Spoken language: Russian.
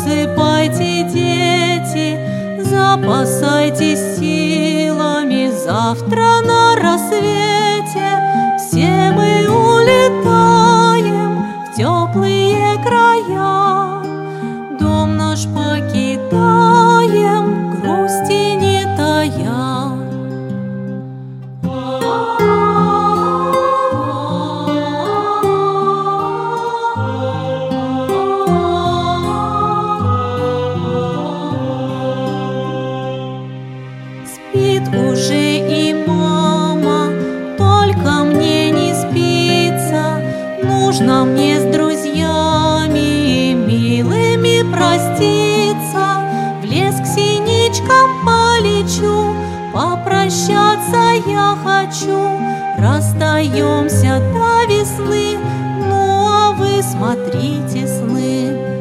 засыпайте, дети, запасайтесь силами. Завтра на рассвете все мы улетаем в теплые края. Дом наш покидаем, грусти не тая. Спит уже и мама, только мне не спится. Нужно мне с друзьями милыми проститься. В лес к синичкам полечу, попрощаться я хочу. Расстаемся до весны, ну а вы смотрите сны.